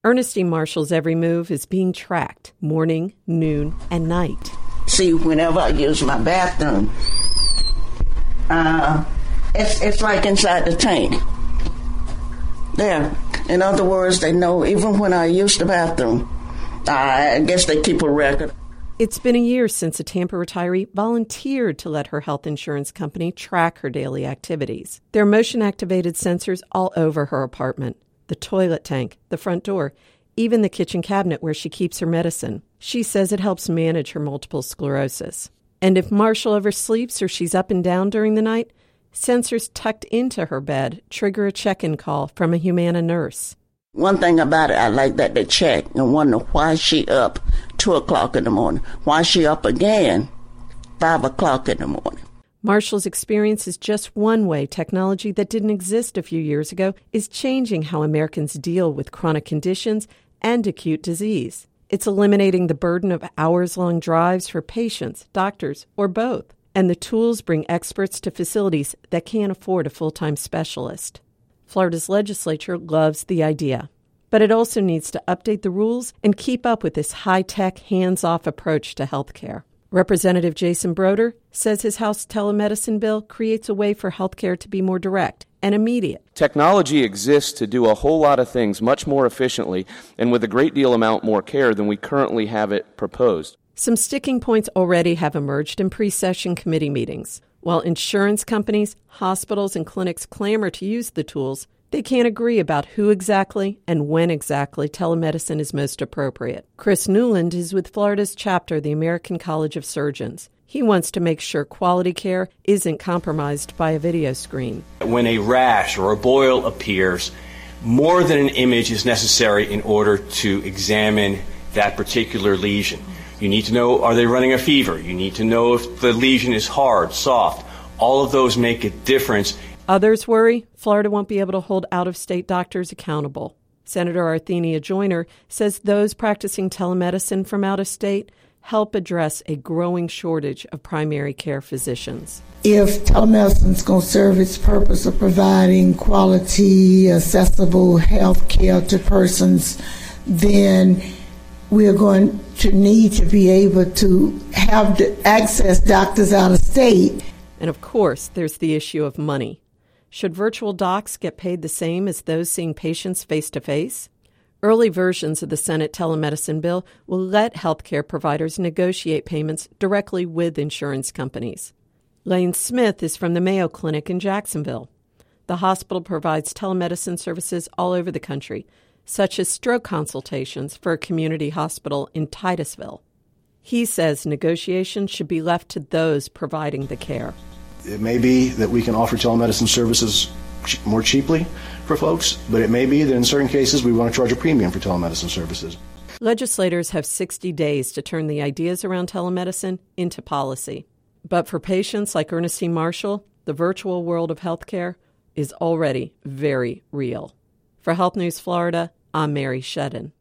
Ernestine Marshall's every move is being tracked morning, noon, and night. See, whenever I use my bathroom, it's like inside the tank. There. In other words, they know even when I use the bathroom. I guess they keep a record. It's been a year since a Tampa retiree volunteered to let her health insurance company track her daily activities. There are motion-activated sensors all over her apartment. The toilet tank, the front door, even the kitchen cabinet where she keeps her medicine. She says it helps manage her multiple sclerosis. And if Marshall oversleeps or she's up and down during the night, sensors tucked into her bed trigger a check-in call from a Humana nurse. One thing about it, I like that they check and wonder why she up 2 o'clock in the morning. Why she up again 5 o'clock in the morning. Marshall's experience is just one way technology that didn't exist a few years ago is changing how Americans deal with chronic conditions and acute disease. It's eliminating the burden of hours-long drives for patients, doctors, or both. And the tools bring experts to facilities that can't afford a full-time specialist. Florida's legislature loves the idea, but it also needs to update the rules and keep up with this high-tech, hands-off approach to health care. Representative Jason Broder says his House telemedicine bill creates a way for health care to be more direct and immediate. Technology exists to do a whole lot of things much more efficiently and with a great deal amount more care than we currently have it proposed. Some sticking points already have emerged in pre-session committee meetings. While insurance companies, hospitals, and clinics clamor to use the tools, they can't agree about who exactly and when exactly telemedicine is most appropriate. Chris Newland is with Florida's chapter of the American College of Surgeons. He wants to make sure quality care isn't compromised by a video screen. When a rash or a boil appears, more than an image is necessary in order to examine that particular lesion. You need to know, are they running a fever? You need to know if the lesion is hard, soft. All of those make a difference. Others worry Florida won't be able to hold out-of-state doctors accountable. Senator Arthenia Joyner says those practicing telemedicine from out of state help address a growing shortage of primary care physicians. If telemedicine is going to serve its purpose of providing quality, accessible health care to persons, then we're going to need to be able to have to access doctors out of state. And of course, there's the issue of money. Should virtual docs get paid the same as those seeing patients face-to-face? Early versions of the Senate telemedicine bill will let healthcare providers negotiate payments directly with insurance companies. Lane Smith is from the Mayo Clinic in Jacksonville. The hospital provides telemedicine services all over the country, such as stroke consultations for a community hospital in Titusville. He says negotiations should be left to those providing the care. It may be that we can offer telemedicine services more cheaply for folks, but it may be that in certain cases we want to charge a premium for telemedicine services. Legislators have 60 days to turn the ideas around telemedicine into policy. But for patients like Ernestine Marshall, the virtual world of healthcare is already very real. For Health News Florida, I'm Mary Shedden.